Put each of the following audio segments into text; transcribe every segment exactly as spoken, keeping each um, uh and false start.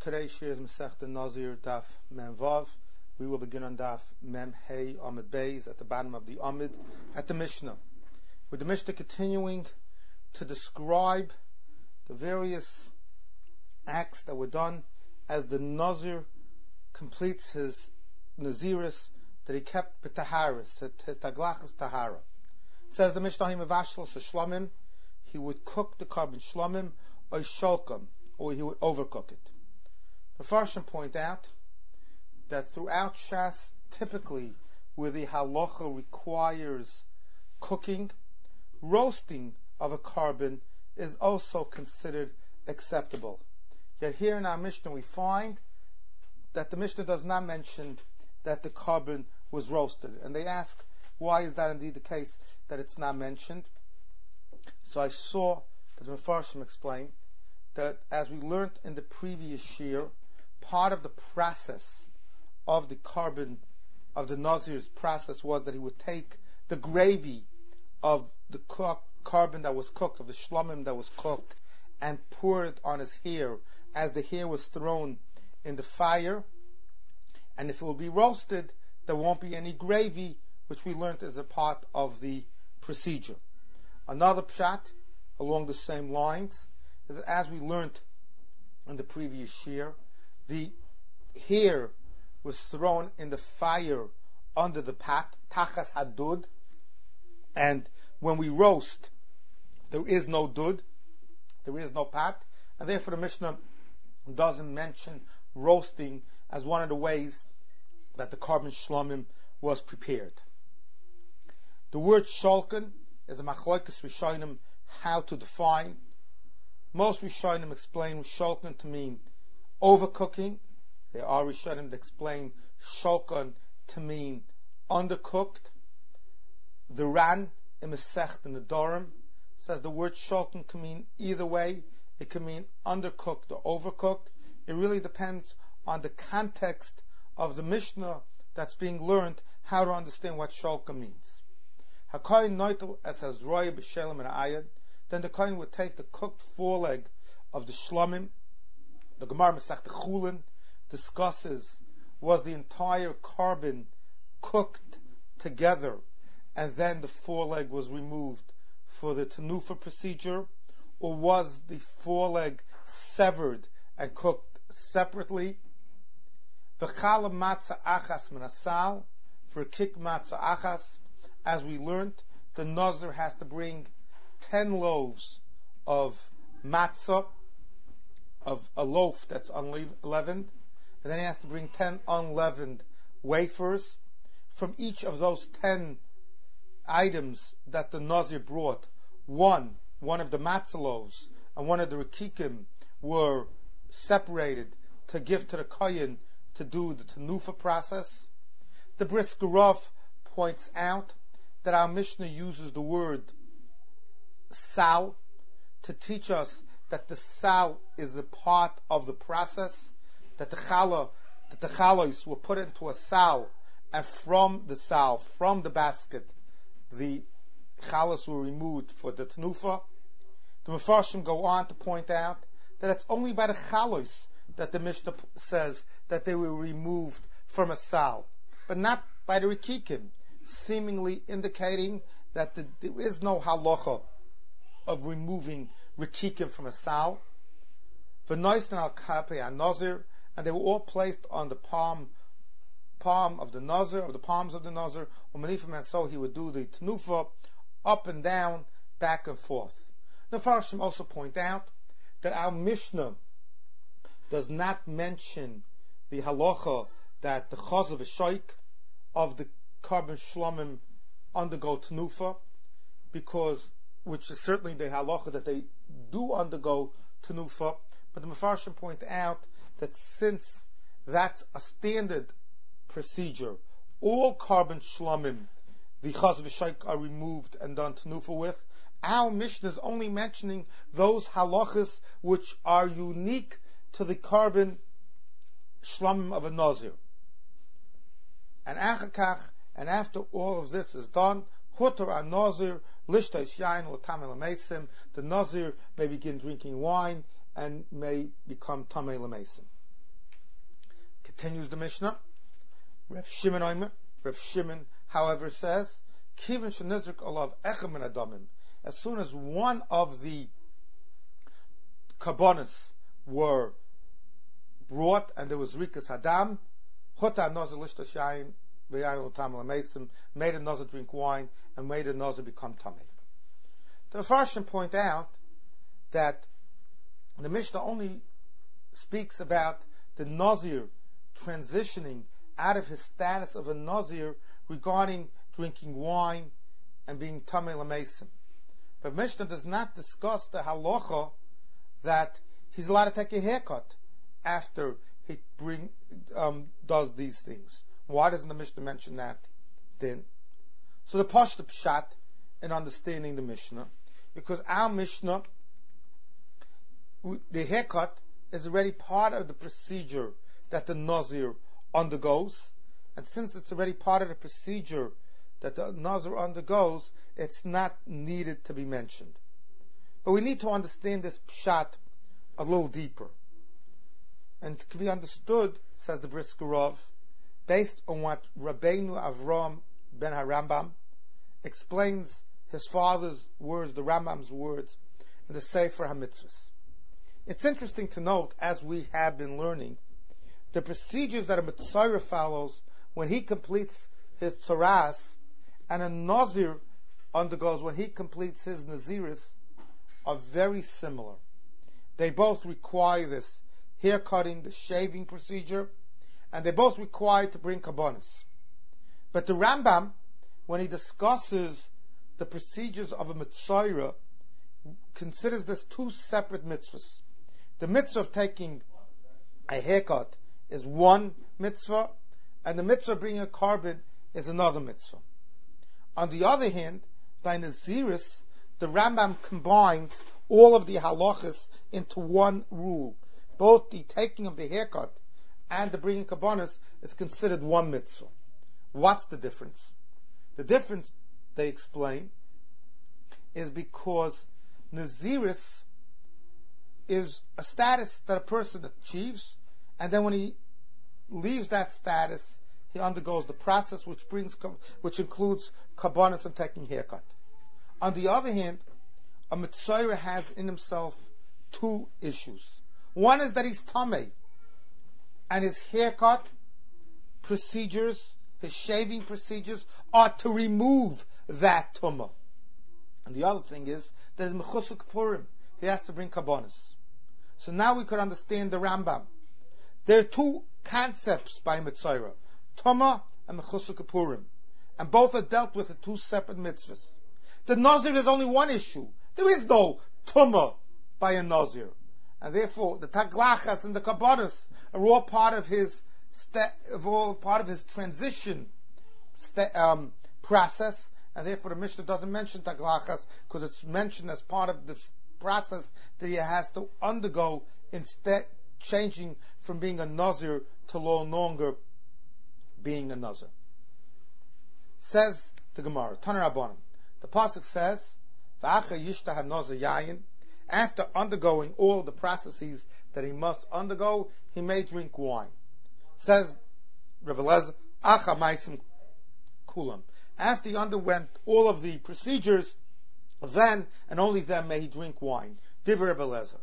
Today's shir is Masechta Nazir Daf Mem Vav. We will begin on Daf Mem Hey Amid Beis at the bottom of the Amid at the Mishnah, with the Mishnah continuing to describe the various acts that were done as the Nazir completes his Naziris that he kept b'taharis, his taglachas tahara. Says the Mishnah, he mevashel shlamim, he would cook the carbon shlamim or sholkam, or he would overcook it. The Farshim point out that throughout Shas, typically where the halacha requires cooking, roasting of a carbon is also considered acceptable. Yet here in our Mishnah we find that the Mishnah does not mention that the carbon was roasted. And they ask, why is that indeed the case that it's not mentioned? So I saw that the Mefarshim explained that as we learned in the previous year, part of the process of the carbon, of the Nazir's process, was that he would take the gravy of the cook, carbon that was cooked, of the shlomim that was cooked, and pour it on his hair as the hair was thrown in the fire. And if it will be roasted, there won't be any gravy, which we learned is a part of the procedure. Another pshat along the same lines is that as we learned in the previous year, the hair was thrown in the fire under the pat, tachas hadud, and when we roast, there is no dud, there is no pat, and therefore the Mishnah doesn't mention roasting as one of the ways that the carbon shlomim was prepared. The word sholken is a machlokes rishonim how to define. Most rishonim explain sholken to mean overcooking. There are rishonim that explain sholken to mean undercooked. The Ran in Masechta Nedarim says the word sholken can mean either way. It can mean undercooked or overcooked. It really depends on the context of the Mishnah that's being learned, how to understand what sholka means. Hakayin noitel as has roya b'shelim and ayad. Then the kohen would take the cooked foreleg of the shlomim. The Gemara Masechta Chulin discusses, was the entire carbon cooked together and then the foreleg was removed for the tenufa procedure, or was the foreleg severed and cooked separately? V'chala matzah achas menasal, for a kik matzah achas, as we learned, the Nazir has to bring ten loaves of matzah, of a loaf that's unleavened, and then he has to bring ten unleavened wafers. From each of those ten items that the Nazir brought, one, one of the matzah loaves and one of the rikikim were separated to give to the kohen to do the tenufa process. The Brisker Rav points out that our Mishnah uses the word sal to teach us that the sal is a part of the process, that the challah, that the chalos were put into a sal, and from the sal, from the basket, the chalos were removed for the tenufa. The Mefarshim go on to point out that it's only by the chalos that the Mishnah says that they were removed from a sal, but not by the rikikim, seemingly indicating that the, there is no halacha of removing rikikim from a sal. V'noistan al kape an-nazir, and they were all placed on the palm, palm of the nazir, of the palms of the nazir. And so he would do the tenufa up and down, back and forth. The Farshim also point out that our Mishnah does not mention the halacha that the chazav v'shoik of the carbon shlomim undergo tenufa, because which is certainly the halacha that they do undergo tenufa. But the Mefarshim point out that since that's a standard procedure, all carbon shlomim, the chazav v'shoik, are removed and done tenufa with. Our Mishnah is only mentioning those halachas which are unique to the carbon shlomim of a nazir. And achakach, and after all of this is done, hutar an nazir lishtais yain or tamei l'meisim, the nazir may begin drinking wine and may become tamei l'meisim. Continues the Mishnah. Reb Shimon Omer, Reb Shimon, however, says, Kivin shenizrik olav echem min adamim. As soon as one of the karbonos were brought and there was rikas hadam, chota nozer lishta shayin v'yayin utam l'meisim, made a nozer drink wine and made a nozer become tamei. The Mefarshim point out that the Mishnah only speaks about the Nazir transitioning out of his status of a Nazir regarding drinking wine and being Tamei L'Meisim. But Mishnah does not discuss the halacha that he's allowed to take a haircut after he bring um, does these things. Why doesn't the Mishnah mention that then? So the Pashto Pshat in understanding the Mishnah, because our Mishnah, the haircut is already part of the procedure that the Nazir undergoes, and since it's already part of the procedure that the Nazir undergoes, it's not needed to be mentioned. But we need to understand this pshat a little deeper. And it can be understood, says the Brisker Rav, based on what Rabbeinu Avram ben HaRambam explains his father's words, the Rambam's words, in the Sefer HaMitzvahs. It's interesting to note, as we have been learning, the procedures that a Mitzvah follows when he completes his Tzaras and a Nazir undergoes when he completes his Naziris are very similar. They both require this hair cutting, the shaving procedure, and they both require to bring kabbonos. But the Rambam, when he discusses the procedures of a Mitzvah, considers this two separate mitzvahs. The mitzvah of taking a haircut is one mitzvah, and the mitzvah of bringing a carbon is another mitzvah. On the other hand, by Naziris, the Rambam combines all of the halachas into one rule. Both the taking of the haircut and the bringing kabbonos is considered one mitzvah. What's the difference? The difference, they explain, is because Naziris is a status that a person achieves, and then when he leaves that status, he undergoes the process which brings, which includes kabbonos and taking haircut. On the other hand, a Mitzvah has in himself two issues. One is that he's tamei, and his haircut procedures, his shaving procedures, are to remove that tumah. And the other thing is that his mechusuk purim, he has to bring kabbonos. So now we could understand the Rambam. There are two concepts by Mitzvah, Tumah and Mechusuk Purim, and both are dealt with in two separate mitzvahs. The Nazir is only one issue. There is no Tumah by a Nazir, and therefore the Taglachas and the Kabbonos are all part of his st- all part of his transition st- um, process, and therefore the Mishnah doesn't mention Taglachas because it's mentioned as part of the process that he has to undergo, instead changing from being a Nazir to no longer being a Nazir. Says the Gemara, Taner Rabbanan. The pasuk says, "V'acha yishtah Nazir yayin." After undergoing all the processes that he must undergo, he may drink wine. Says Rebbe Lezer, "Acha ma'asim kulam." After he underwent all of the procedures, then and only then may he drink wine. Divrei Rebbe Lezer.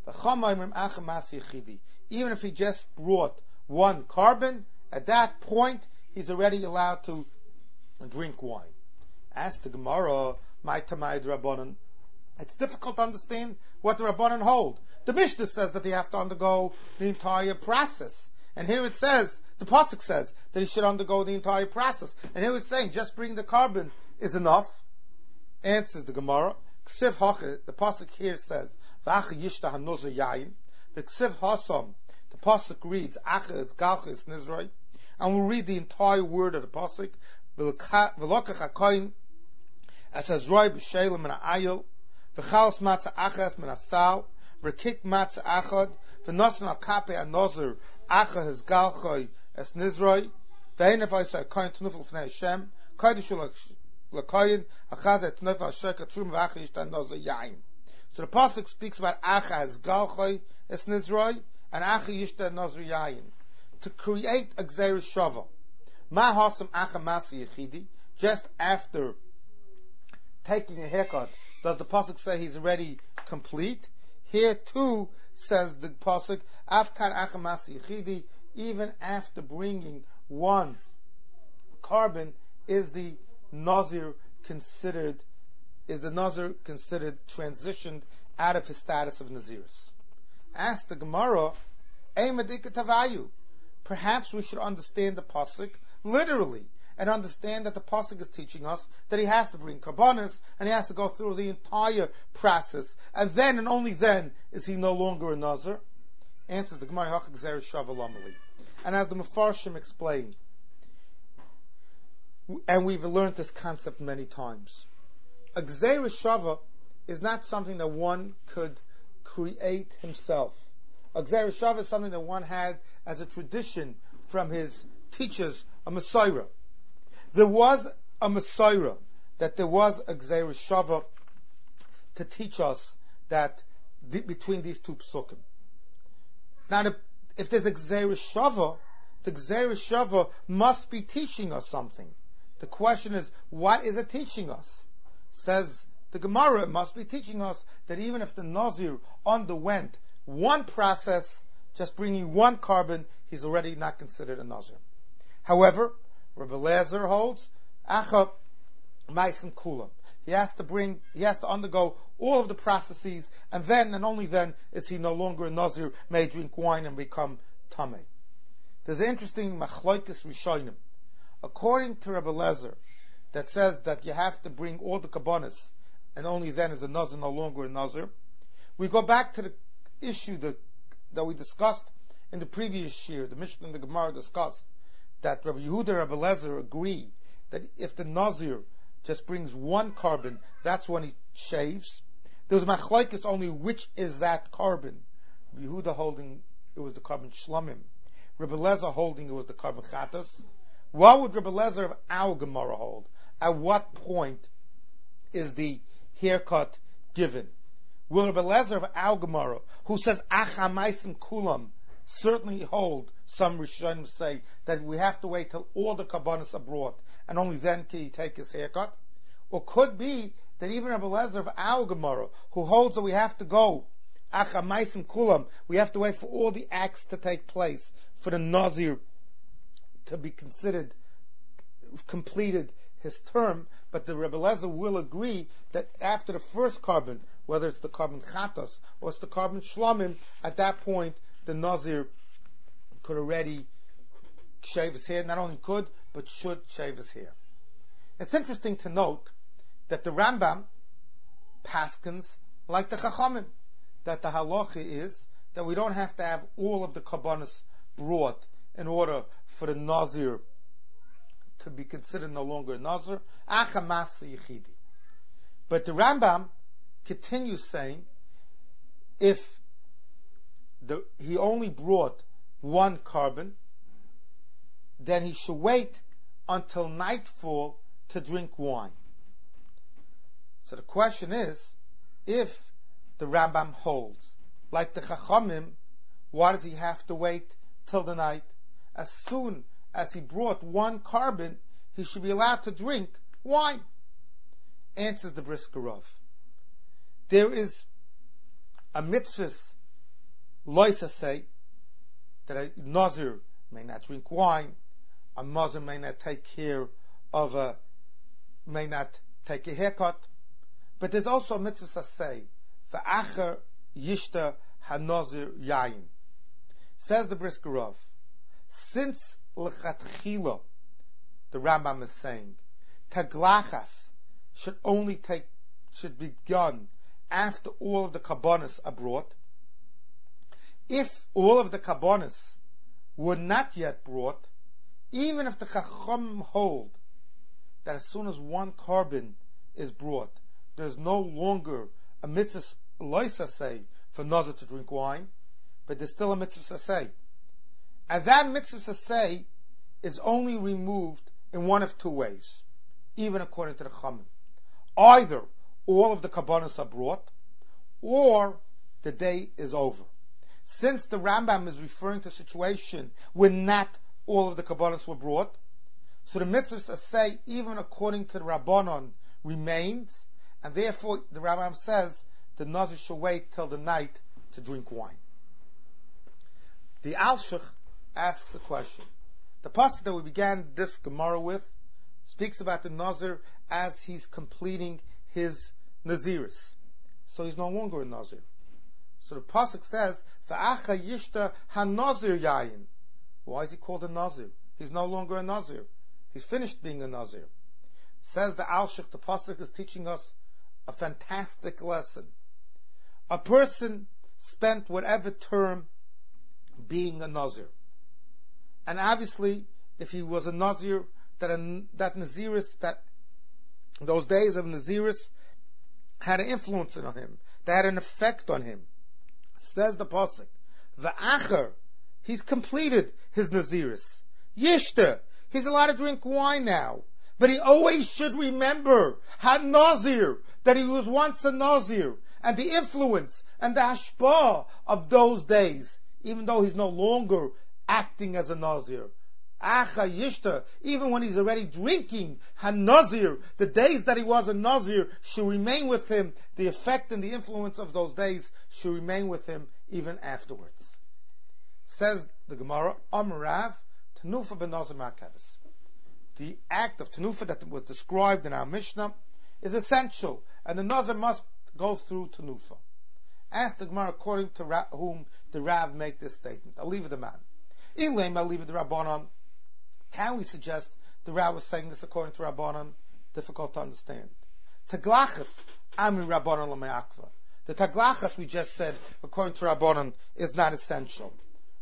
Even if he just brought one carbon, at that point he's already allowed to drink wine. As the Gemara, my Tamayid Rabbanan, it's difficult to understand what the Rabbanan hold. The Mishnah says that they have to undergo the entire process, and here it says, the pasuk says that he should undergo the entire process, and here it's saying just bring the carbon is enough. Answers the Gemara, Ksiv Hache, the pasuk here says, V'acha yishtah hanozer yayin. The Ksiv Hasam, the pasuk reads, Acha is galcha is nizroi, and we'll read the entire word of the pasuk. V'lokach hakoyin, as hazroi b'shelim min ha'ayil, v'chalos matzah achas min ha'sal, v'kik matzah achad, v'notzon al kape ha'nozer, Acha is galcha es nizroi, v'ein if I say hakoyin t'nufel f'nei Hashem, koydishu l'koyin, achaz etnufel ha'sheka trum v'acha yishtah hanozer yayin. So the pasuk speaks about Acha as Galchoi es Nizroi and Acha Yishta Nazir Yayin. to create a Gzeirus Shava. Ma hasam acha masi yechidi, just after taking a haircut, does the pasuk say he's already complete? Here too, says the pasuk, afkar acha masi yechidi, even after bringing one carbon, is the Nazir considered, is the Nazir considered transitioned out of his status of Nazirus? Ask the Gemara, Eimadika Tavayu. Perhaps we should understand the pasuk literally, and understand that the pasuk is teaching us that he has to bring karbanos, and he has to go through the entire process, and then and only then is he no longer a Nazir. Answers the Gemara, Hachak Gzeirus Shava Lamali. And as the Mefarshim explain, and we've learned this concept many times, a Gzeirus Shava is not something that one could create himself. A Gzeirus Shava is something that one had as a tradition from his teachers, a Messiah. There was a Messiah, that there was a Gzeirus Shava to teach us that the, between these two psukim. Now, the, if there's a Gzeirus Shava, the Gzeirus Shava must be teaching us something. The question is, what is it teaching us? Says the Gemara, it must be teaching us that even if the Nazir underwent one process, just bringing one carbon, he's already not considered a Nazir. However, Rabbi Eliezer holds, Acha Maisim Kula. He has to bring, he has to undergo all of the processes, and then and only then is he no longer a Nazir, may drink wine and become Tameh. There's an interesting Machlokes Rishonim. According to Rabbi Eliezer, that says that you have to bring all the kabbanis, and only then is the Nazir no longer a Nazir. We go back to the issue that, that we discussed in the previous year. The Mishnah and the Gemara discussed that Rabbi Yehuda and Rabbi Eliezer agree that if the Nazir just brings one carbon, that's when he shaves. There was machlokes only which is that carbon. Rabbi Yehuda holding it was the carbon shlamim. Rabbi Eliezer holding it was the carbon chatas. What would Rabbi Eliezer of our Gemara hold? At what point is the haircut given? Will Rabbi Eliezer of our Gemara, who says Acha Maisim Kulam, certainly hold, some Rishonim say, that we have to wait till all the kabbanis are brought, and only then can he take his haircut? Or could be that even Rabbi Eliezer of our Gemara, who holds that we have to go Acha Maisim Kulam, we have to wait for all the acts to take place, for the Nazir to be considered completed his term, but the Rebbe Eliezer will agree that after the first carbon, whether it's the carbon chatas or it's the carbon shlamim, at that point the Nazir could already shave his hair. Not only could, but should shave his hair. It's interesting to note that the Rambam paskins like the Chachamim, that the halacha is that we don't have to have all of the kabbanis brought in order for the Nazir to be considered no longer a Nazir. Acha Masa Yechidi. But the Rambam continues saying, if the, he only brought one carbon, then he should wait until nightfall to drink wine. So the question is, if the Rambam holds, like the Chachamim, why does he have to wait till the night? As soon as he brought one carbon, he should be allowed to drink wine. Answers the Brisker Rav. There is a mitzvah, loisa say, that a Nazir may not drink wine, a Nazir may not take care of a, may not take a haircut, but there's also a mitzvah say, v'acher yishta hanazir yayin. Says the Brisker Rav, since l'chatchila, the Rambam is saying, taglachas should only take, should be done after all of the kabbanis are brought. If all of the kabbanis were not yet brought, even if the chacham hold that as soon as one carbon is brought, there's no longer a mitzvah loisa say for nazir to drink wine, but there's still a mitzvah say. And that mitzvah say is only removed in one of two ways, even according to the Chachamim. Either all of the kabbanis are brought, or the day is over. since the Rambam is referring to a situation where not all of the Kabbalahs were brought, so the mitzvahs say, even according to the Rabbanon, remains, and therefore the Rambam says the Nazir should wait till the night to drink wine. The Alshich asks a question. The pasuk that we began this Gemara with speaks about the Nazir as he's completing his Naziris. So he's no longer a Nazir. So the pasuk says, "Va'acha yishta ha-Nazir yayin." Why is he called a Nazir? He's no longer a Nazir. He's finished being a Nazir. Says the Alshich, the pasuk is teaching us a fantastic lesson. A person spent whatever term being a Nazir. And obviously, if he was a Nazir, that a, that Naziris, that those days of Naziris had an influence on him, that had an effect on him. Says the pasuk, "Va'acher," he's completed his Naziris. Yishta, he's allowed to drink wine now. But he always should remember Ha-Nazir, that he was once a Nazir, and the influence and the hashpah of those days, even though he's no longer acting as a Nazir. Acha Yishta, even when he's already drinking Ha-Nazir, the days that he was a Nazir should remain with him. The effect and the influence of those days should remain with him even afterwards. Says the Gemara, Amarav, Tenufa ben Nazir Ma'akavis. The act of Tenufa that was described in our Mishnah is essential, and the Nazir must go through Tenufa. Ask the Gemara according to Ra- whom the Rav make this statement. I'll leave it the man. Ilaim, I'll leave it the Rabbanon. Can we suggest the Rav was saying this according to Rabbanon? Difficult to understand. Taglachas, Ami Rabbanon l'me'akva. The Taglachas we just said, according to Rabbanon, is not essential.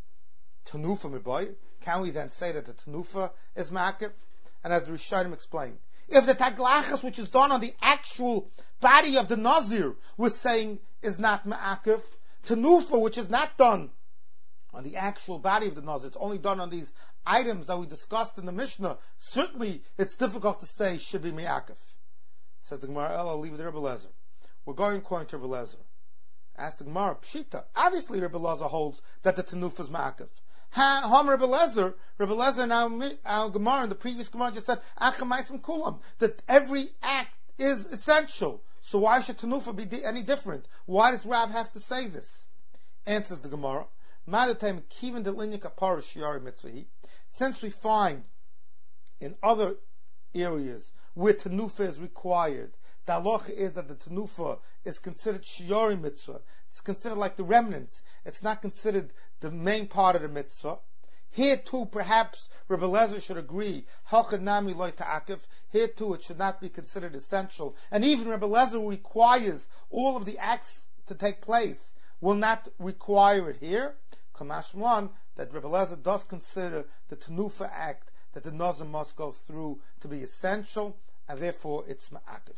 Tenufa miboy. Can we then say that the Tenufa is ma'akiv? And as the Rishonim explained, if the Taglachas, which is done on the actual body of the Nazir, we're saying is not ma'akiv, Tenufa, which is not done on the actual body of the Nazir, it's only done on these items that we discussed in the Mishnah, certainly it's difficult to say should be ma'akiv. Says the Gemara, I'll leave it to Rebbe Lezer. We're going according to Rebbe Lezer. Ask the Gemara, Pshita. Obviously Rebbe Lezer holds that the Tenufa is ma'akiv. Ham Rebbe Lezer, Rebbe Lezer in our, our Gemara, in the previous Gemara just said, Achamaisim Kulam, that every act is essential. So why should Tenufa be di- any different? Why does Rav have to say this? Answers the Gemara, since we find in other areas where Tenufa is required, the halacha is that the Tenufa is considered Shiori mitzvah. It's considered like the remnants. It's not considered the main part of the mitzvah. Here too, perhaps Rebbe Lezer should agree. Nami loy ta'akif. Here too, it should not be considered essential. And even Rebbe Lezer requires all of the acts to take place. Will not require it here. Kamash one that Rebbe Lezer does consider the Tenufa act that the Nazir must go through to be essential, and therefore it's ma'akif.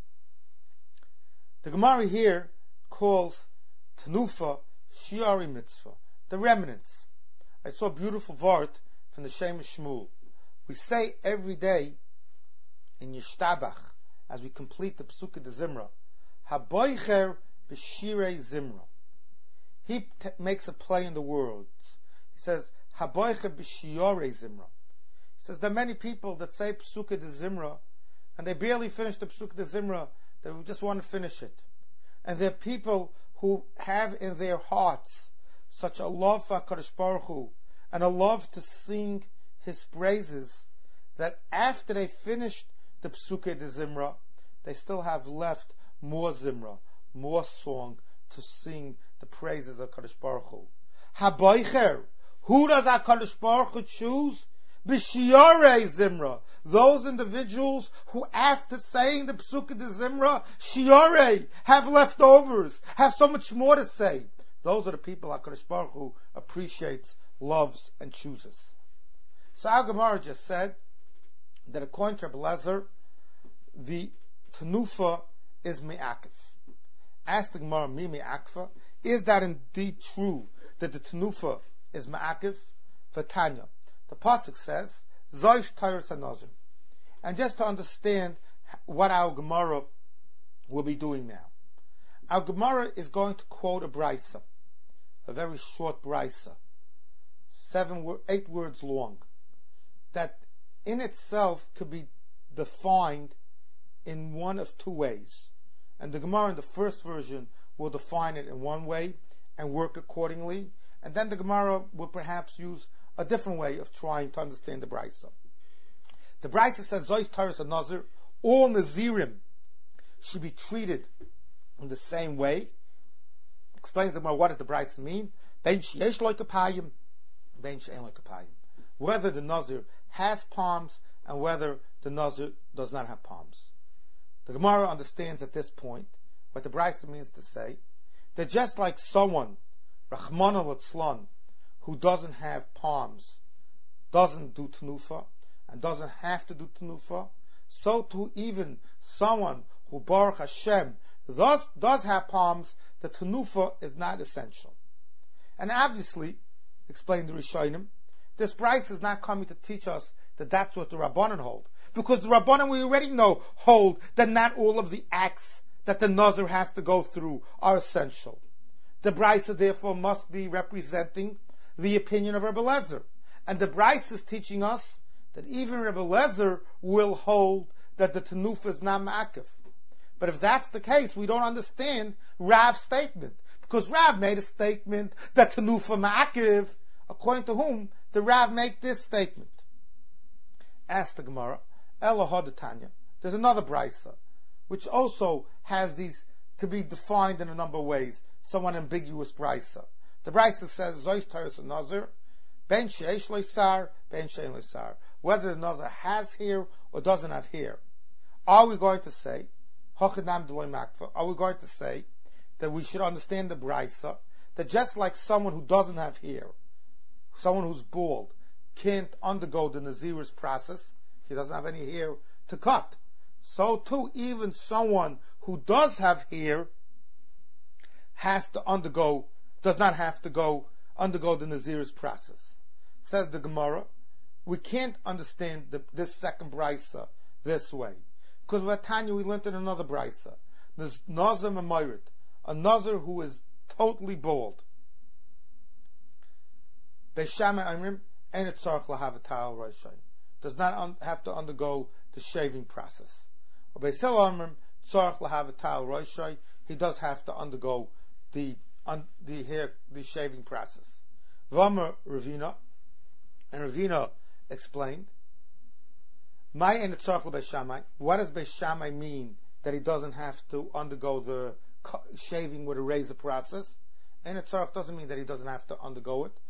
The Gemara here calls Tenufa Shiari Mitzvah, the remnants. I saw a beautiful vart from the Shemesh Shmuel. We say every day in Yishtabach, as we complete the Pesukah de Zimra, Haboicher b'shirei Zimra. He t- makes a play in the words. He says, Haboicher b'shiorei Zimra. He says there are many people that say Pesukah de Zimra, and they barely finish the Pesukah de Zimra. They just want to finish it. And there are people who have in their hearts such a love for HaKadosh Baruch Hu and a love to sing His praises that after they finished the Pesukah de Zimra, they still have left more Zimra, more song to sing the praises of HaKadosh Baruch Hu. Haboicher, who does HaKadosh Baruch Hu choose? B'shiorei Zimra. Those individuals who, after saying the Pesukah de Zimra, Shiorei, have leftovers, have so much more to say. Those are the people HaKadosh Baruch Hu appreciates, loves, and chooses. So our Gemara just said that according to Rebbe Lezer, the Tenufa is me'akif. Ask the Gemara, mi me'akfa, is that indeed true that the Tenufa is me'akif? For Tanya, the pasuk says, Zoish Tyrus HaNazir. And just to understand what our Gemara will be doing now. Our Gemara is going to quote a Brisa. a very short brisa, seven, eight words long, that in itself could be defined in one of two ways. And the Gemara in the first version will define it in one way and work accordingly, and then the Gemara will perhaps use a different way of trying to understand the brisa. The brisa says, Zois Taurus and Nazir, all Nazirim should be treated in the same way. Explains the Gemara, what does the brisa mean? Ben sheyesh lo kapayim, ben she'en lo kapayim. Whether the Nazir has palms and whether the Nazir does not have palms. The Gemara understands at this point what the brisa means to say, that just like someone, Rachmana Litzlan, who doesn't have palms, doesn't do tenufa, and doesn't have to do tenufa, so too even someone who Baruch Hashem thus does have palms, the tenufa is not essential. And obviously, explained the Rishonim, this brisa is not coming to teach us that that's what the Rabbanan hold. Because the Rabbanan, we already know, hold that not all of the acts that the Nazir has to go through are essential. The brisa therefore must be representing the opinion of Rebbe Lezer. And the brisa is teaching us that even Rebbe Lezer will hold that the tenufa is not ma'akiv. But if that's the case, we don't understand Rav's statement. Because Rav made a statement that tenufa ma'akiv, according to whom the Rav make this statement. Ask the Gemara, Elohad Tanya. There's another brisa, which also has these, could be defined in a number of ways, somewhat ambiguous brisa. The brisa says, Zois Taurus and Nazir, Ben she'esh lo sar, Ben she'en lo sar. Whether the Nazir has hair or doesn't have hair. Are we going to say, Hochadam Deloy Makfa, are we going to say that we should understand the brisa, that just like someone who doesn't have hair, someone who's bald, can't undergo the Nazir's process, he doesn't have any hair to cut. So too, even someone who does have hair has to undergo, does not have to go undergo the Nazir's process. Says the Gemara, we can't understand the, this second brisa this way. Because with Tanya we learned in another brisa, Nazir Memorit, a Nazir who is totally bald. Beishama Amrim, and it's tzarich lahav ta'al roshai, does not un- have to undergo the shaving process. Or Beisil Amrim, tzarich lahav ta'al roshai, he does have to undergo the un- the hair, the shaving process. V'amar Ravina, and Ravina explained, my and it's tzarich l'Beishamai. What does Beishamai mean that he doesn't have to undergo the shaving with a razor process? And it's tzarich doesn't mean that he doesn't have to undergo it.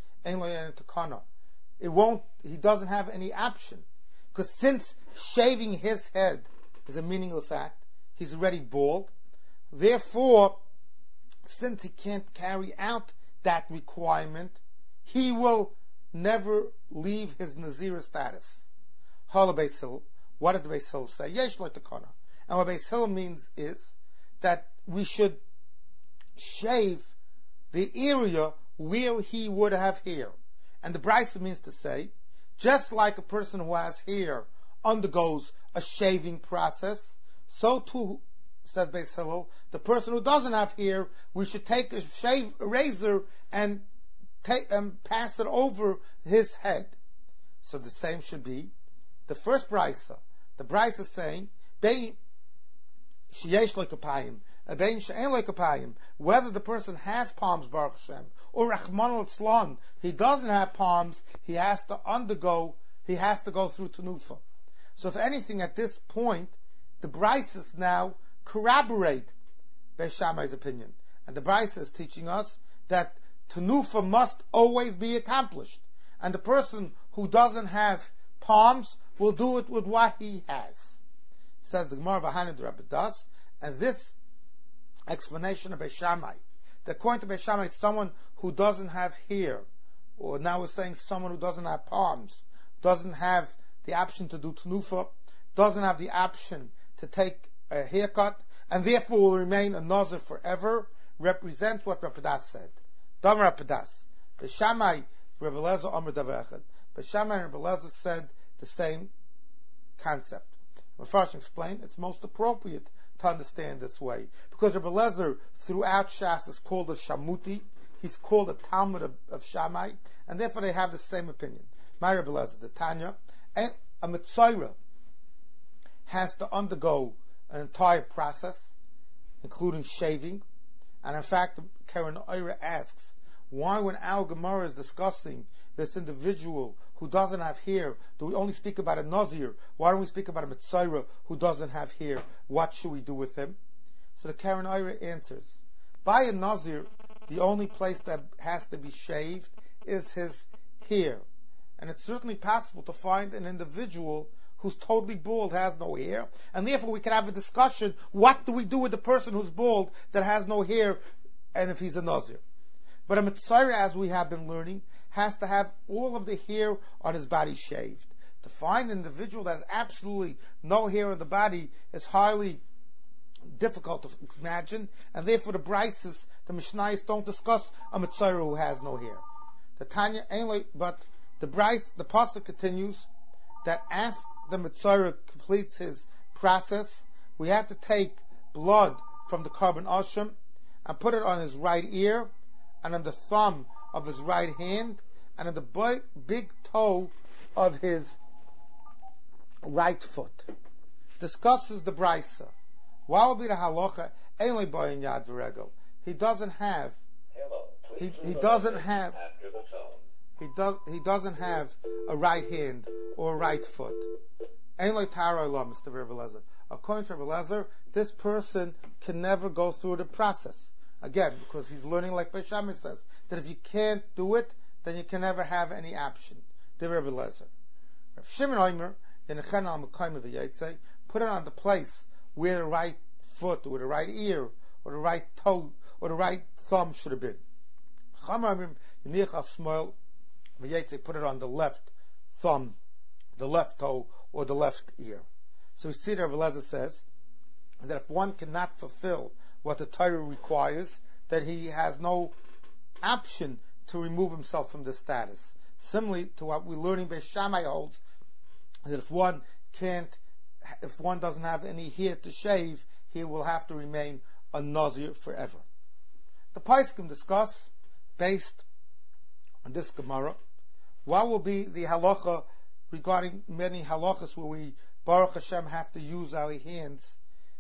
It won't, he doesn't have any option. Because since shaving his head is a meaningless act, he's already bald. Therefore, since he can't carry out that requirement, he will never leave his Nazir status. Hala Beis Hillel, what did the Beis Hillel say? Yesh lo tekana. And what Beis Hillel means is that we should shave the area where he would have hair. And the brisa means to say, just like a person who has hair undergoes a shaving process, so too, says Beis Hillel, the person who doesn't have hair, we should take a shave a razor and take and pass it over his head. So the same should be the first brisa. The brisa is saying, Bein sheyesh lo kapayim, Bein she'en lo kapayim, whether the person has palms, Baruch Hashem, or Rachmana Litzlan, he doesn't have palms, he has to undergo, he has to go through tenufa. So if anything, at this point, the brises now corroborate Beis Shammai's opinion. And the brisa is teaching us that tenufa must always be accomplished. And the person who doesn't have palms will do it with what he has. Says the Gemara V'Hanan Rabbi Das, and this explanation of Beis Shammai, that according to Beis Shammai, someone who doesn't have hair, or now we're saying someone who doesn't have palms, doesn't have the option to do tenufa, doesn't have the option to take a haircut, and therefore will remain a nazir forever, represents what Rabbi Das said. Dam Rabbi Das. Beis Shammai, Rabbi Lezer, Amr Davar Echad. Beis Shammai and Rabbi Lezer said the same concept. Mepharshim explained it's most appropriate to understand this way, because Rabbi Lezer throughout Shas is called a shamuti. he's called a Talmud of, of Shammai, and therefore they have the same opinion. My Rebbe Lezer, the Tanya, and a Mitzayra has to undergo an entire process, including shaving. And in fact, Karen Oira asks, why when our Gemara is discussing this individual who doesn't have hair, do we only speak about a Nazir? Why don't we speak about a Mitzayra who doesn't have hair? What should we do with him? So the Karen Oira answers, by a Nazir, the only place that has to be shaved is his hair. And it's certainly possible to find an individual who's totally bald, has no hair, and therefore we can have a discussion, what do we do with the person who's bald that has no hair, and if he's a Nazir? But a Mitzayra, as we have been learning, has to have all of the hair on his body shaved. To find an individual that has absolutely no hair on the body is highly difficult to imagine, and therefore the Brises, the Mishnayos don't discuss a Mitzayra who has no hair. The Tanya ain't like, but the Bryce, the pasuk continues that after the Mitzayra completes his process, we have to take blood from the carbon asham and put it on his right ear and on the thumb of his right hand and on the big, big toe of his right foot. Discusses the Brisa. What will be the halacha? Einle boyin yad v'regel. He doesn't have. He, he doesn't have. He does. He doesn't have a right hand or a right foot. Einle taro lo, Mister Rebbe Lezer. According to Rebbe Lezer, this person can never go through the process again because he's learning, like Beis Shammai says, that if you can't do it, then you can never have any option. The Rebbe Lezer. Rav Shimon Omer Yenechen al Mekayim v'Yatzei, put it on the place where the right foot or the right ear or the right toe or the right thumb should have been. Chachamim Yeniach al Shmuel v'Yatzei, put it on the left thumb, the left toe or the left ear. So we see that Rebbe Lezer says that if one cannot fulfill what the Torah requires, that he has no option to remove himself from this status. Similarly to what we're learning, Beis Shammai holds that if one can't, if one doesn't have any hair to shave, he will have to remain a Nazir forever. The Poskim discuss, based on this Gemara, what will be the halacha regarding many halachas where we, Baruch Hashem, have to use our hands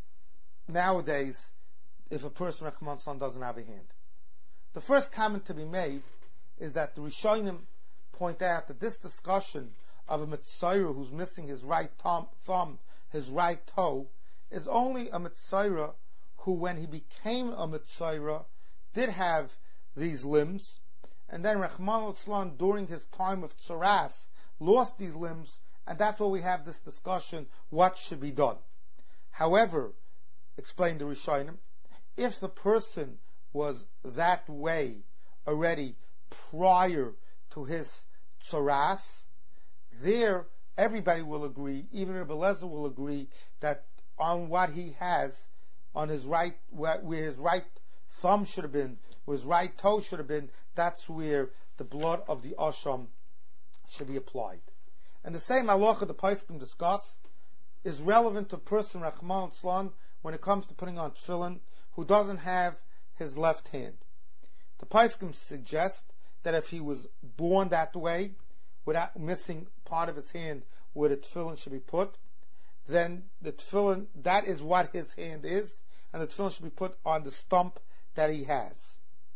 nowadays if a person, Rachman Son, doesn't have a hand. The first comment to be made is that the Rishonim point out that this discussion of a Mitzayra who's missing his right thumb, thumb, his right toe, is only a Mitzayra who, when he became a Mitzayra, did have these limbs, and then Rachman Litzlan, during his time of Tzaras, lost these limbs, and that's why we have this discussion, what should be done. However, explained the Rishonim, if the person was that way already prior to his Tzaras, there everybody will agree, even Rebbe Lezer will agree, that on what he has, on his right, where, where his right thumb should have been, where his right toe should have been, that's where the blood of the Asham should be applied. And the same halacha the Poskim discuss is relevant to a person, Rachman Litzlan, when it comes to putting on tefillin, who doesn't have his left hand. The Poskim suggest that if he was born that way, without missing part of his hand where the tefillin should be put, then the tefillin, that is what his hand is, and the tefillin should be put on the stump that he has.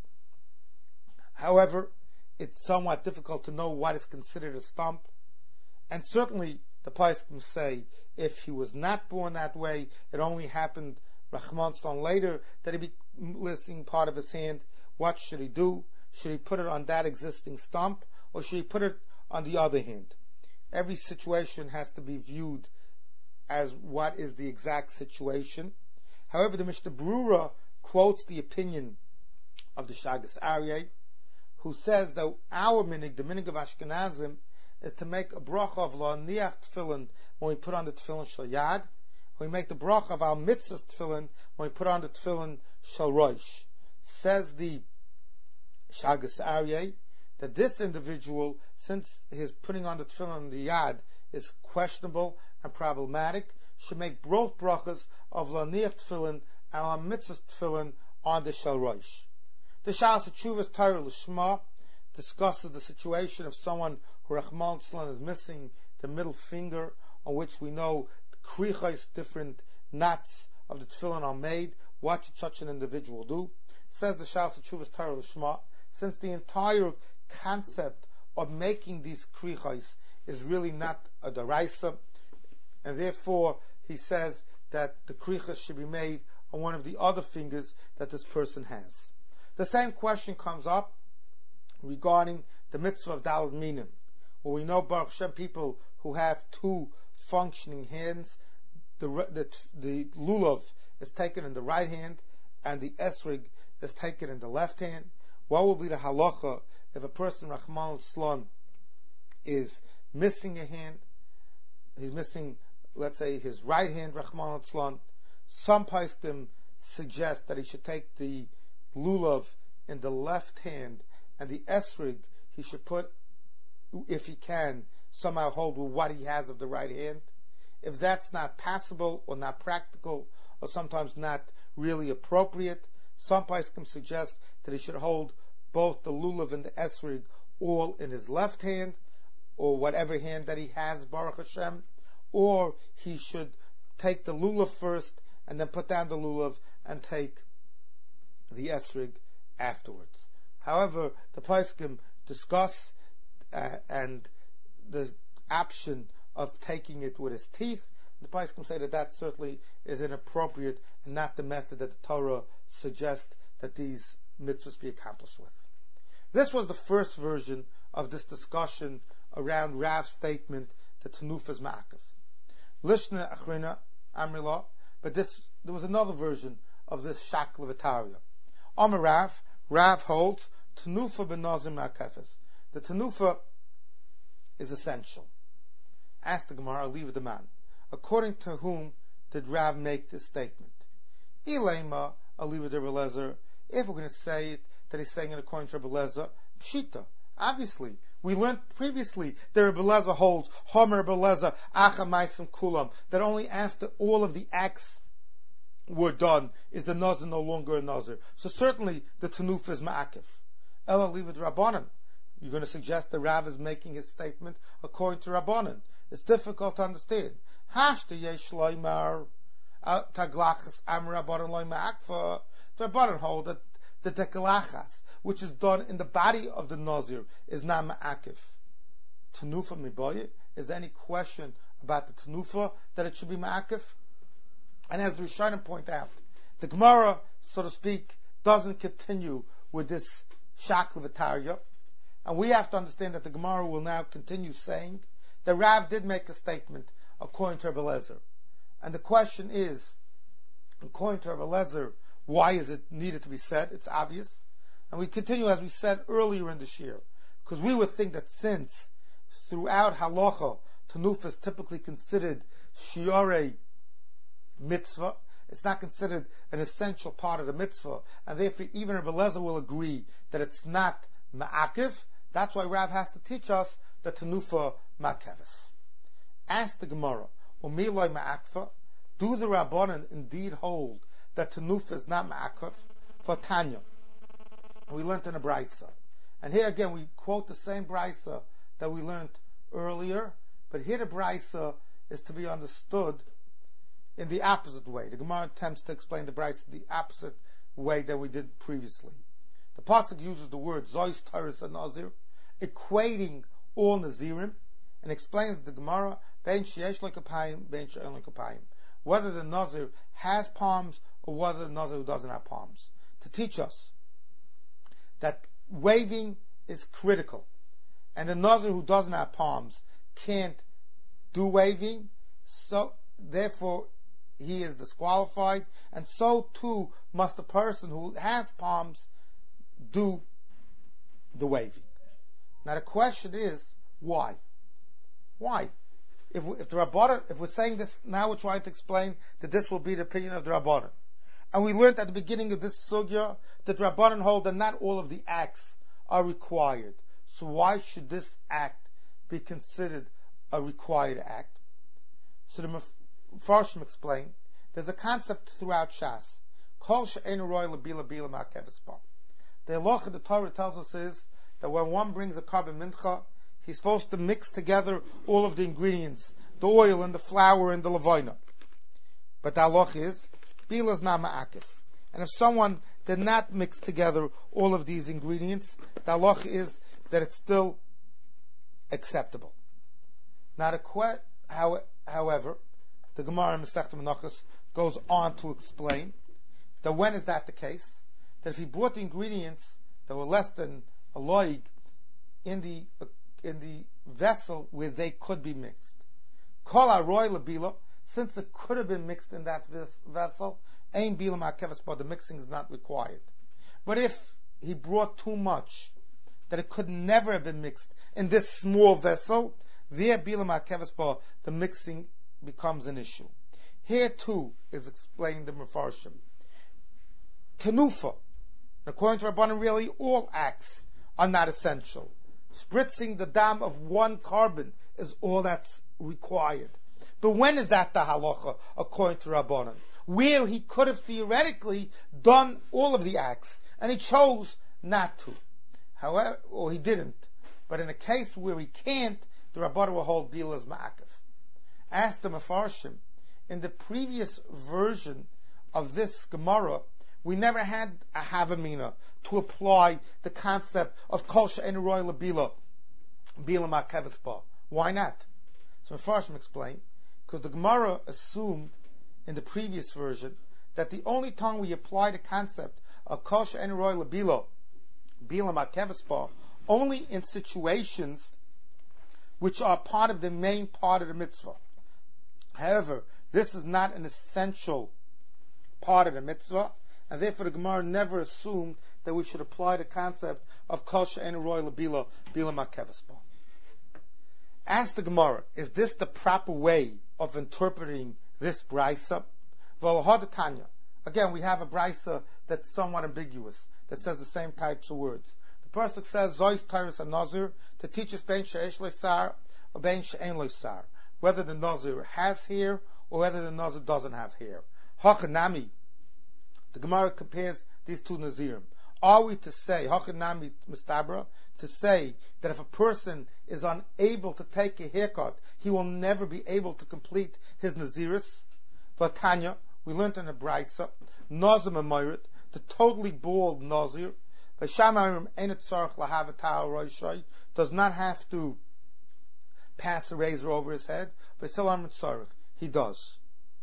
However, it's somewhat difficult to know what is considered a stump, and certainly the Poskim say if he was not born that way, it only happened Rachman Stone later that he be missing part of his hand. What should he do? Should he put it on that existing stump, or should he put it on the other hand? Every situation has to be viewed as what is the exact situation. However, the Mishnah Berurah quotes the opinion of the Shagas Aryeh, who says that our minig, the minig of Ashkenazim, is to make a bracha of la'niach tefillin when we put on the tefillin shel yad. We make the bracha of al mitzvah tefillin when we put on the tefillin shel rosh. Says the Shagas Aryeh that this individual, since his putting on the tefillin on the yad is questionable and problematic, should make both brachas of la'niach tefillin and al mitzvah tefillin on the shel rosh. The Shalas Tshuvas Torah Lishma discusses the situation of someone who Rahman Slan is missing the middle finger, on which we know the krichos, different knots of the tefillin are made. What should such an individual do? Says the Shalas Tshuvas Torah Lishma, since the entire concept of making these krichos is really not a daraisa, and therefore he says that the krichos should be made on one of the other fingers that this person has. The same question comes up regarding the mitzvah of Daled Minim, where we know Baruch Hashem people who have two functioning hands, the, the, the lulav is taken in the right hand and the esrig is taken in the left hand. What will be the halacha if a person, Rahman al-Slan, is missing a hand? He's missing, let's say, his right hand, Rahman al-Slan. Some poskim suggest that he should take the lulav in the left hand, and the esrig he should put, if he can, somehow hold with what he has of the right hand. If that's not possible or not practical, or sometimes not really appropriate, some poskim suggest that he should hold both the lulav and the esrig all in his left hand, or whatever hand that he has, Baruch Hashem, or he should take the lulav first and then put down the lulav and take the esrig afterwards. However, the poskim discuss uh, and the option of taking it with his teeth. The poskim say that that certainly is inappropriate and not the method that the Torah suggests that these mitzvahs be accomplished with. This was the first version of this discussion around Rav's statement that Tanufa is ma'akev. Lishna achrina amrila, but this there was another version of this shakla v'tarya. Amar Rav, Rav holds Tanufa benazir ma'akefes. The Tanufa is essential. Ask the Gemara, leave the man. According to whom did Rav make this statement? Ilema aliva de Relezer. If we're going to say it, that he's saying it according to Rebbe Lezer, pshita. Obviously, we learned previously that Rebbe Lezer holds Homer Rebbe Lezer Acha Maisim Kulam, that only after all of the acts were done is the nazir no longer a nazir. So certainly the Tanufa is ma'akif. Ela livad Rabbanan. You're going to suggest that Rav is making his statement according to Rabbanan. It's difficult to understand. Hashta yesh loymar taglachas am Rabbanan loy ma'akfa. The Rabbanan hold that the teglachas, which is done in the body of the nazir, is not ma'akif. Tanufa miboye. Is there any question about the Tanufa that it should be ma'akif? And as the Rishonim point out, the Gemara, so to speak, doesn't continue with this shakla v'tarya, and we have to understand that the Gemara will now continue saying that Rav did make a statement according to Rebbe Lezer, and the question is, according to Rebbe Lezer, why is it needed to be said? It's obvious, and we continue as we said earlier in this year, because we would think that since throughout halacha Tanufa is typically considered shiorei mitzvah, it's not considered an essential part of the mitzvah, and therefore even Rebbe Lezer will agree that it's not ma'akiv. That's why Rav has to teach us the Tanufa ma'akeves. Ask the Gemara, umiloi ma'akfa, do the Rabbanan indeed hold that Tanufa is not ma'akiv? For Tanya, we learned in a Braisa, and here again we quote the same Braisa that we learned earlier, but here the Braisa is to be understood in the opposite way. The Gemara attempts to explain the Braisa the opposite way that we did previously. The pasuk uses the word Zois Taurus and Nazir, equating all Nazirim, and explains the Gemara Ben Sheyesh Lekapayim, Ben She'en Lekapayim, whether the Nazir has palms or whether the Nazir doesn't have palms, to teach us that waving is critical, and the Nazir who doesn't have palms can't do waving, so therefore he is disqualified, and so too must the person who has palms do the waving. Now the question is, why? Why? If, we, if the Rabbanan, if we're saying this, now we're trying to explain that this will be the opinion of the Rabbanan. And we learned at the beginning of this sugya that the Rabbanan hold that not all of the acts are required. So why should this act be considered a required act? So the Farshim explain, there's a concept throughout Shas, Kol she'enu roy labila bila ma'akeves ba. The halacha the Torah tells us is that when one brings a carbon mincha, he's supposed to mix together all of the ingredients, the oil and the flour and the levina. But the halacha is, bilas na ma'akif. And if someone did not mix together all of these ingredients, the halacha is that it's still acceptable. Now, the que- how, however, the Gemara in Masechta Menachos goes on to explain that when is that the case? That if he brought the ingredients that were less than a loig in the in the vessel where they could be mixed, kol haroy lebila, since it could have been mixed in that ves- vessel, ein bila ma'akeves bar, the mixing is not required. But if he brought too much that it could never have been mixed in this small vessel, there bila ma'akeves bar, the mixing becomes an issue. Here too is explained in Mefarshim. Tenufa, according to Rabbanan, really all acts are not essential. Spritzing the dam of one carbon is all that's required. But when is that the halacha, according to Rabbanan? Where he could have theoretically done all of the acts, and he chose not to. However, or he didn't. But in a case where he can't, the Rabbanan will hold bilas ma'akev. Ask the Mefarshim, in the previous version of this Gemara, we never had a Havamina to apply the concept of Kol She'ein Roy L'Bila, Bila Ma'akeves Ba. Why not? So Mefarshim explain, because the Gemara assumed in the previous version that the only time we apply the concept of Kol She'ein Roy L'Bila, Bila Ma'akeves Ba, only in situations which are part of the main part of the mitzvah. However, this is not an essential part of the mitzvah, and therefore the Gemara never assumed that we should apply the concept of Kol She'ein Roy L'Bila, Bila Ma'akeves Ba. Ask the Gemara, is this the proper way of interpreting this brisa? V'alahadatanya. Again, we have a brisa that's somewhat ambiguous, that says the same types of words. The pasuk says, Zois Tyrus and Nazir, to teach us ben she'esh le'sar, or ben she'ein le'sar, whether the Nazir has hair, or whether the Nazir doesn't have hair. Hachanami. The Gemara compares these two Nazirim. Are we to say, Hachanami mistabra, to say that if a person is unable to take a haircut, he will never be able to complete his Naziris? Vatanya, we learned in the Brisa, Nazir Memorit, the totally bald Nazir, Vashamayim Einet Tzarech Lahavatah Roishai, does not have to pass a razor over his head, but Silam Tzarech, he does.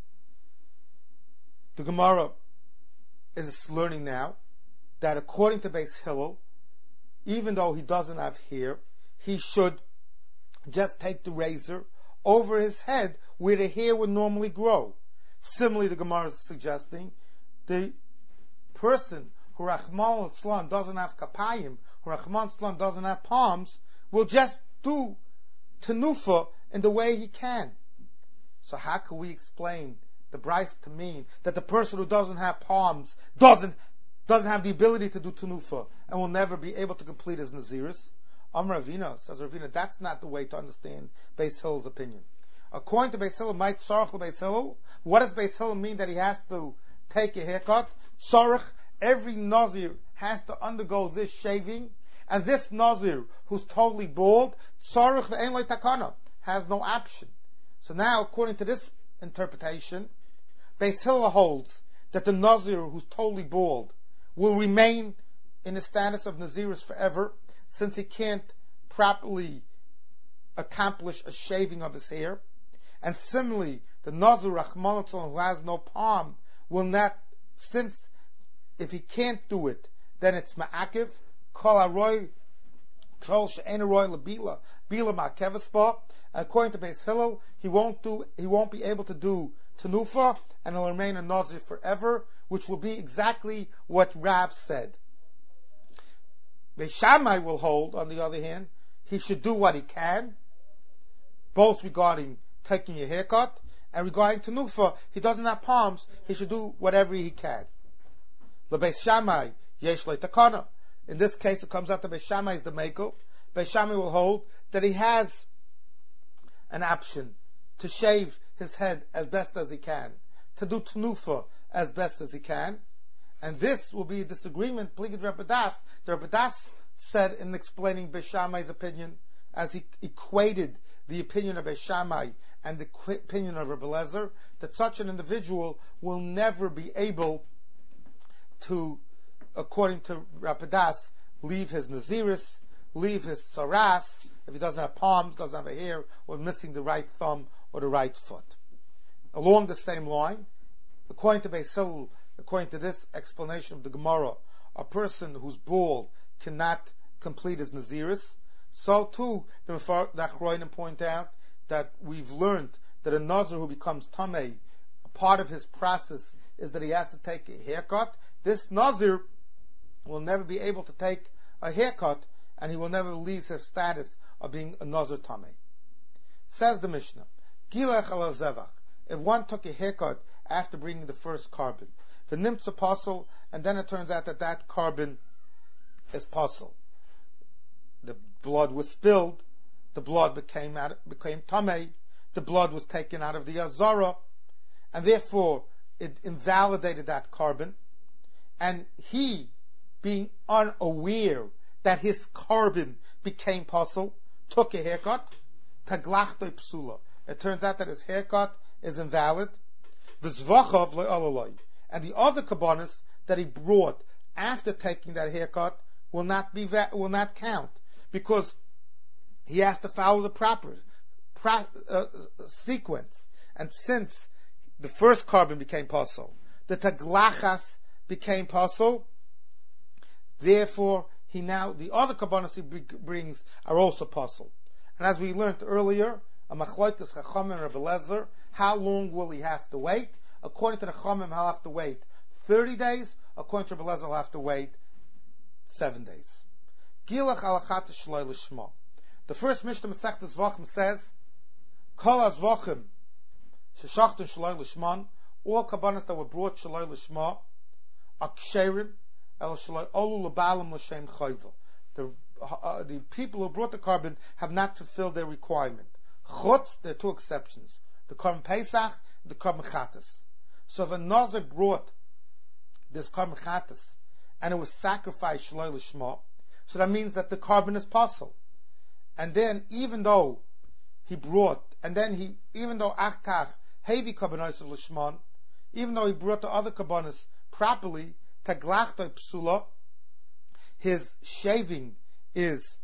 The Gemara is learning now that according to Beis Hillel, even though he doesn't have hair, he should just take the razor over his head where the hair would normally grow. Similarly, the Gemara is suggesting the person who Rachman Tzlan doesn't have kapayim, who Rachman Tzlan doesn't have palms, will just do tenufa in the way he can. So how can we explain the Bryce to mean that the person who doesn't have palms doesn't doesn't have the ability to do tenufa and will never be able to complete his naziris? Amar Ravina, says Ravina, that's not the way to understand Beis Hillel's opinion. According to Beis Hillel, might tzarech Beis Hillel, what does Beis Hillel mean that he has to take a haircut? Tzarech, every nazir has to undergo this shaving, and this nazir who's totally bald, tzarech ve'en lo takana, has no option. So now, according to this interpretation, Beis Hillel holds that the nazir who's totally bald will remain in the status of naziris forever, since he can't properly accomplish a shaving of his hair. And similarly, the nazir Rachmana Litzlan who has no palm will not, since if he can't do it, then it's ma'akiv, kol haroy, kol she'ein haroy lebila, bila ma'akeves ba. According to Beis Hillel, he won't do, he won't be able to do tenufa, and he'll remain a nazir forever, which will be exactly what Rav said. Beis Shammai will hold, on the other hand, he should do what he can, both regarding taking a haircut, and regarding tenufa, he doesn't have palms, he should do whatever he can. The Beis Shammai, yesh le takana. In this case, it comes out that Beis Shammai is the mekel. Beis Shammai will hold that he has an option to shave his head as best as he can, to do tenufa as best as he can, And this will be a disagreement, Pligid Rebbe Das. The Rebbe Das said in explaining Beis Shammai's opinion, as he equated the opinion of Beis Shammai and the opinion of Rebbe Lezer, that such an individual will never be able to, according to Rebbe Das, leave his Naziris, leave his Saras, if he doesn't have palms, doesn't have a hair, or missing the right thumb or the right foot. Along the same line, according to Beis Hillel, according to this explanation of the Gemara, a person who's bald cannot complete his Naziris. So too, the Achronim point out that we've learned that a Nazir who becomes Tamei, a part of his process is that he has to take a haircut. This Nazir will never be able to take a haircut, and he will never lose his status of being a Nazir Tamei. Says the Mishnah, Gilech ala Zevach, if one took a haircut after bringing the first carbon, the nimtz apostle, and then it turns out that that carbon is apostle. The blood was spilled, the blood became out, became tamei, the blood was taken out of the azara, and therefore it invalidated that carbon. And he, being unaware that his carbon became apostle, took a haircut, taglachtoi psula. It turns out that his haircut is invalid. V'zvachav le'alaloi. And the other kabbanis that he brought after taking that haircut will not be will not count, because he has to follow the proper pro, uh, sequence. And since the first carbon became pasul, the taglachas became pasul, therefore he now the other kabbanis he brings are also pasul. And as we learned earlier, a machlokes Chachamim and Rebbe Lezer, how long will he have to wait? According to the Chachamim, he'll have to wait thirty days. According to Rebbe Lezer, he'll have to wait seven days. Gilach alachat shloi l'shma. The first Mishnah Masechtas Zvachim says, Kol hazvachim sheshachtun shloi l'shman, all kabbanas that were brought shloi l'shma, are ksherim el shloi olu l'balam l'shem chayva. The uh, the people who brought the carbon have not fulfilled their requirement. Chutz, there are two exceptions: the carbon Pesach, the carbon Chatas. So if a Nazir brought this carbon Chatas and it was sacrificed shloi l'shma, so that means that the carbon is pasul. And then, even though he brought, and then he, even though achkach hevi karbanos l'shman, even though he brought the other karbanos properly, taglachtoi psula, his shaving is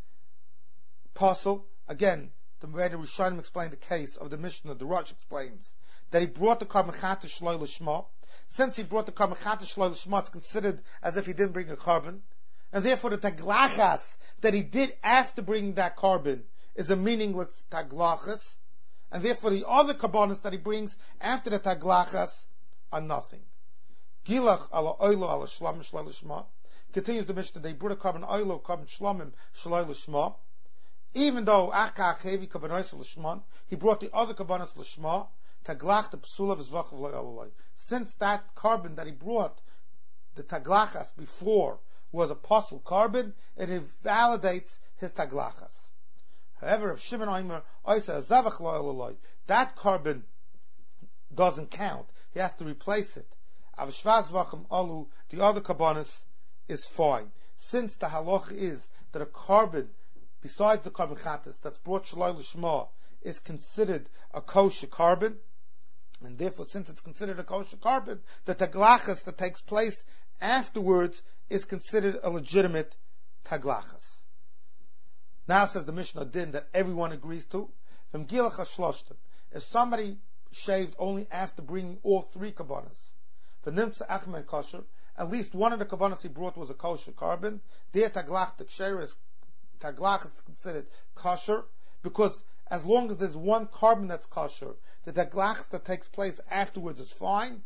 pasul. Again, the way the Rishonim explained the case of the Mishnah, the Rosh explains that he brought the carbon Chatas shloi l'shma. Since he brought the carbon Chatas shloi l'shma, it's considered as if he didn't bring a carbon. And therefore the taglachas that he did after bringing that carbon is a meaningless taglachas. And therefore the other karbanos that he brings after the taglachas are nothing. Gilach ala oilo ala shlamim shloi l'shma. Continues the Mishnah, they brought a carbon oilo, carbon shlamim shloi l'shma. Even though achkach hevi karbanos l'shman, he brought the other karbanos l'shma. Taglach the psula v'zvachav le'alaloi. Since that carbon that he brought, the taglachas before, was a pasul carbon, it invalidates his taglachas. However, if Shimon Omer oisa zavach le'alaloi, that carbon doesn't count. He has to replace it. Avshvaz v'achim alu, the other karbanos is fine. Since the halach is that a carbon, besides the carbon chatas, that's brought shloi l'shma, is considered a kosher carbon, and therefore, since it's considered a kosher carbon, the taglachas that takes place afterwards is considered a legitimate taglachas. Now says the Mishnah Din that everyone agrees to, from gilach hashloshtem, if somebody shaved only after bringing all three kabbanas, for nimtza achman kosher, at least one of the kabbanas he brought was a kosher carbon, their taglach the ksher is taglach is considered kosher, because as long as there's one carbon that's kosher, the taglach that takes place afterwards is fine.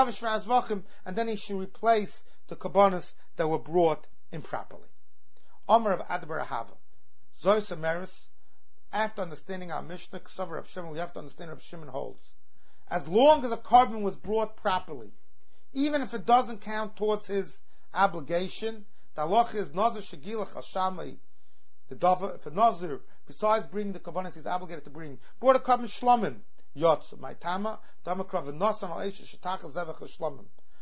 And then he should replace the kabbanas that were brought improperly. Omer of Adbar Ahava. Zois Ameris, after understanding our Mishnah, Ksavar of Shimon, we have to understand what Shimon holds. As long as a carbon was brought properly, even if it doesn't count towards his obligation, the halach is Nazir Shegilach Hashamai, the Dava, if a Nazir, besides bringing the kabbanas he's obligated to bring, brought a carbon Shlomim, Yotz, my Tama, Damakrav, Nasan al Esha Shatach Zevach Shlomim.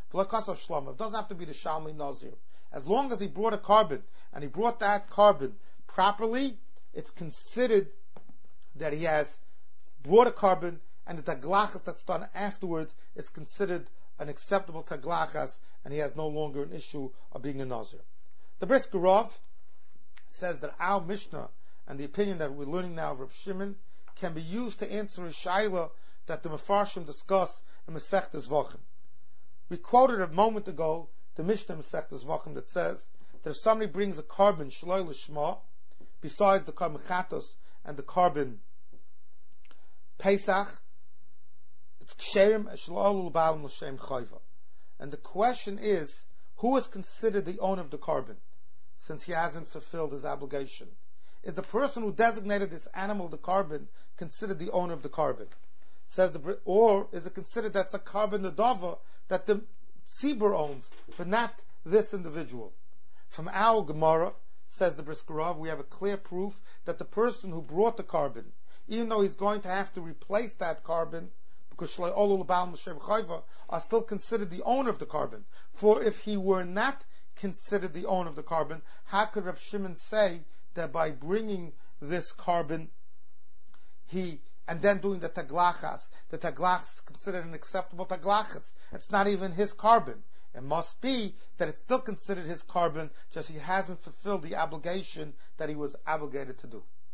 V'lakasav shlama. It doesn't have to be the Shalmei Nazir. As long as he brought a carbon, and he brought that carbon properly, it's considered that he has brought a carbon, and the taglachas that's done afterwards is considered an acceptable taglachas, and he has no longer an issue of being a Nazir. The Brisker Rav says that our Mishnah and the opinion that we're learning now of Reb Shimon can be used to answer a shaila that the Mefarshim discuss in Masechtas Zvachim. We quoted a moment ago the Mishnah in Masechtas Zvachim that says that if somebody brings a carbon shloi l'shma, besides the carbon chatos and the carbon Pesach, it's ksherim shloi l'baal l'shem chayva. And the question is, who is considered the owner of the carbon, since he hasn't fulfilled his obligation? Is the person who designated this animal the carbon considered the owner of the carbon? Says the, or is it considered that's a carbon nedava that the tzibur owns, but not this individual? From our Gemara, says the Brisker Rav, we have a clear proof that the person who brought the carbon, even though he's going to have to replace that carbon, because Shloi Olul Baal M'Shem Chayva, are still considered the owner of the carbon. For if he were not considered the owner of the carbon, how could Reb Shimon say that by bringing this carbon, he, and then doing the taglachas, the taglachas is considered an acceptable taglachas? It's not even his carbon. It must be that it's still considered his carbon, just he hasn't fulfilled the obligation that he was obligated to do.